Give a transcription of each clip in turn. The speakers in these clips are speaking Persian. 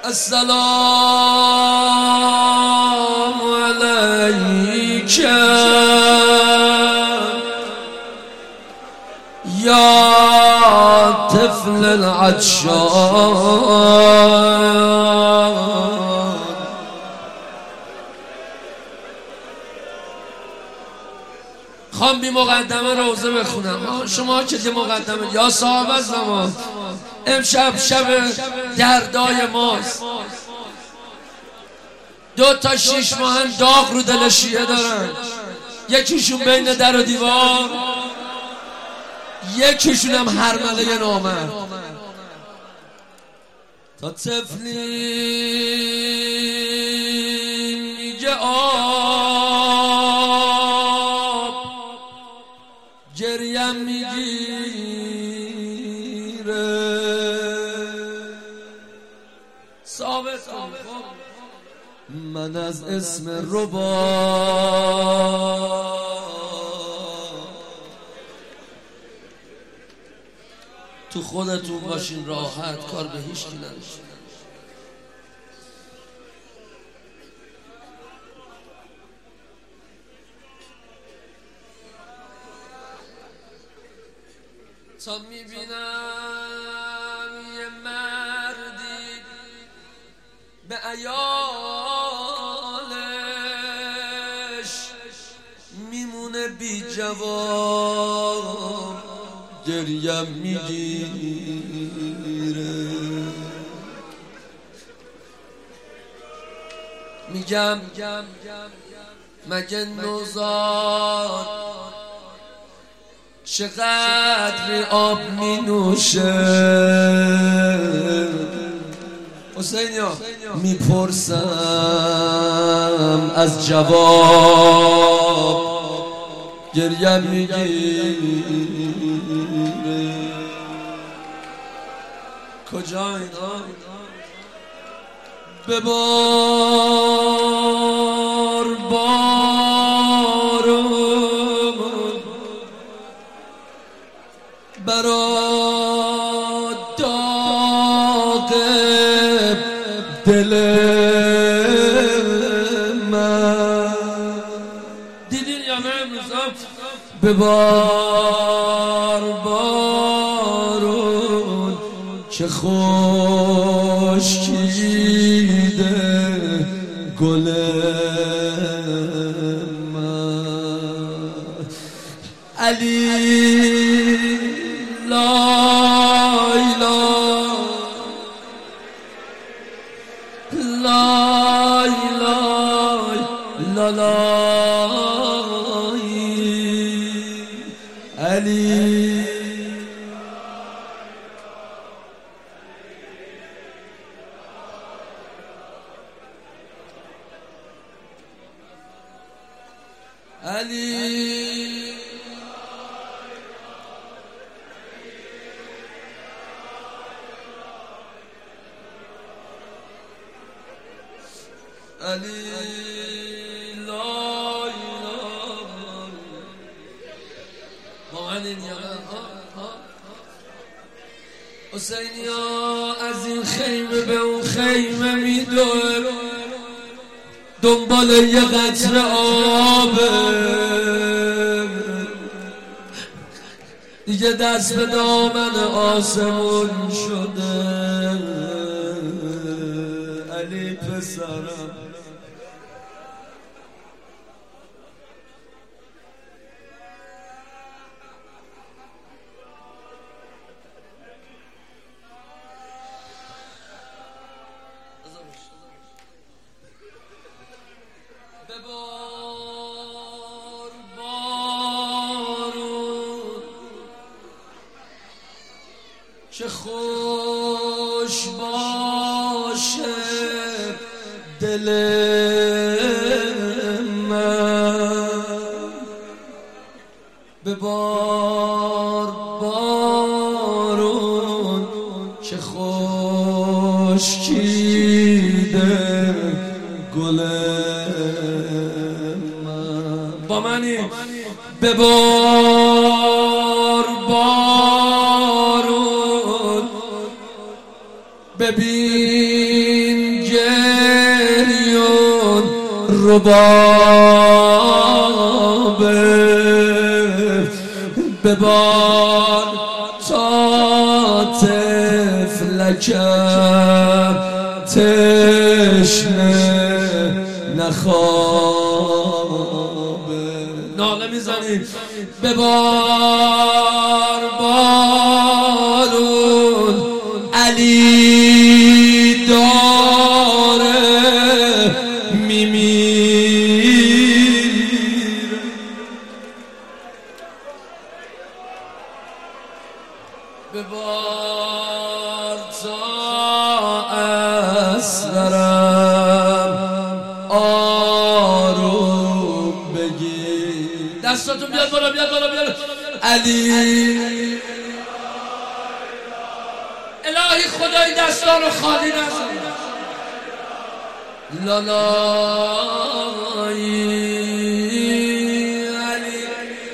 السلام عليك يا طفل العطشان. خوام بی مقدمه روزه بخونم. شما که مقدمه یا صاحب زمان، امشب شب دردای ماست. 2 تا 6 ماه داغ رو دل شیعه دارن، یکیشون بین در و دیوار، یکیشون هم هرمله نامرد. تا طفلی میگه آب، گریم میگیره. ثابت کن من از اسم رباب تو خودتون باشین، راحت، کار به هیچ کی نداشتین. تا میبینم یه مردی به عیالش میمونه بی جواب، گریم میگیره. میگم مگه نوزاد چقدر آب می نوشه؟ حسینیا میپرسم از جواب، گریم میگیره. کجا اینا؟ ببار بارون برا داغ دل من. دیدین یا نه امروز؟ ببار بارون چه خشکیده گل من. علی لای لای لای لای لای علی. علی علی لای لای. با من این حسینیا از این خیمه به اون خیمه میدور، دنبال یه قطره آبه. دیگه دست به دامن آسمون شده. علی پسرم ببار بارون چه خوش باشه دل من. ببار بارون چه خشکیده گل من. با منی ببار بارون ببین رباب ببار تا طفلکم تشنه نخوابه. ناله میزنید ببار بارون علی داره میمیره. ببار تا اسرارم آروم بگیر. دستاتون بیاد بالا بیاد بالا بیاد. علی الهی خدای دستا رو خالی نزن. لالایی علی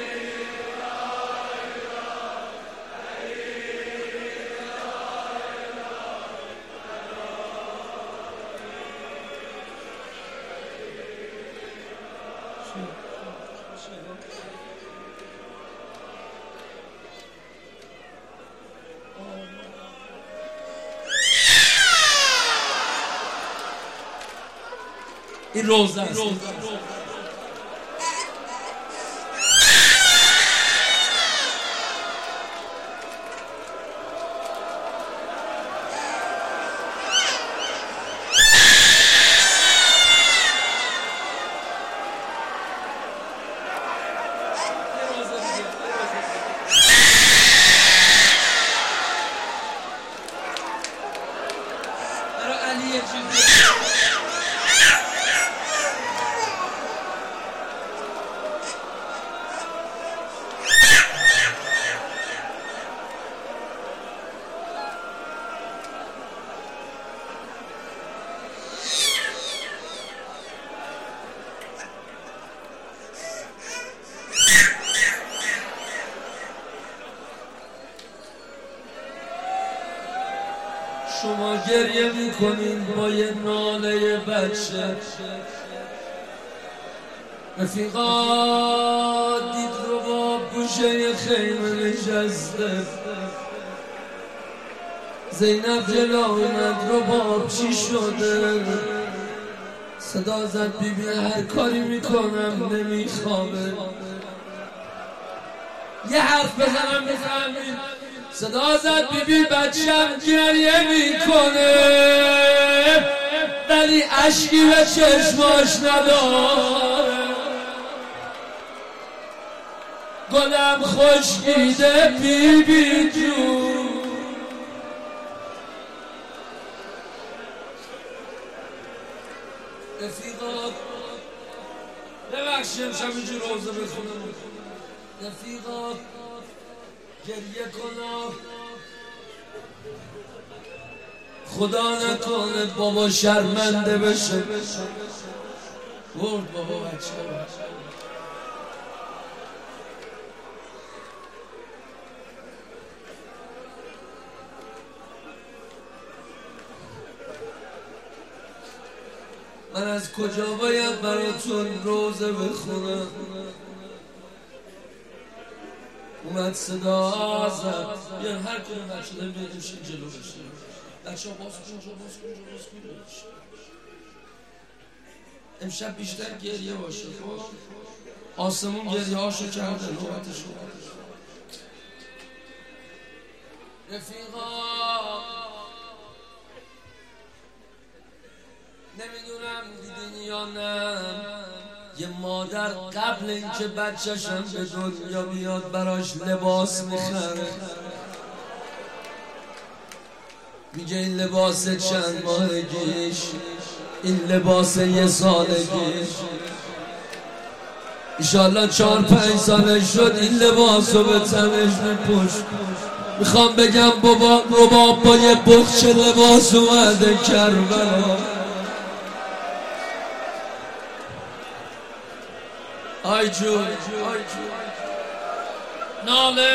این روزه است. شما گریه میکنین با یه ناله بچه. رفیقا دید رباب گوشه خیمه نشسته. زینب جلو اومد رباب چی شده؟ صدا زد بیبی هر کاری میکنم نمیخوابه. یه حرف بزنم میفهمید. صدا زد بیبی بچم گریه میکنه ولی اشکی به چشماش نداره. گلم خشکیده بیبی جون. رفیقا ببخشیم شب اینجور روزه بخونم. رفیقا گریه کنم خدا نکنه بابا شرمنده بشه. برد بابا بچه. من از کجا باید براتون روزه بخونم؟ اومد صدا زد بیان هر کنه بچه داریم بیدوشین جلو بشه. بچه ها باز کن. امشب بیشتر گریه باشه. آسمون گریه هاشو کرده نوبتشو. رفیقا نمیدونم دیدین یا نه یه مادر قبل اینکه بچه‌شم به دنیا بیاد براش لباس میخره. میگه این لباس چند ماهگیش، این لباس یه سالگیش، ایشالله 4-5 سالش شد این لباس رو به تنش میپوشت. میخوام بگم بابا رباب با یه بخچه لباس اومده کربلا. آی جون ناله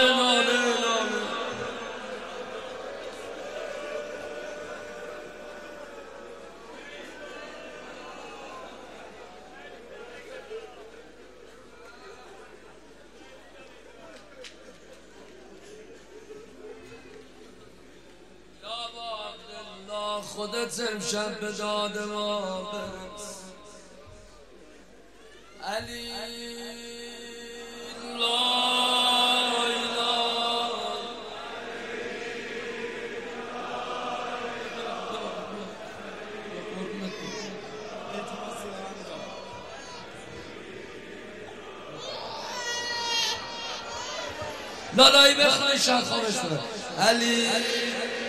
خودت امشب به داد ما برس علی لا لالایی بخواه شد خوابش برد علی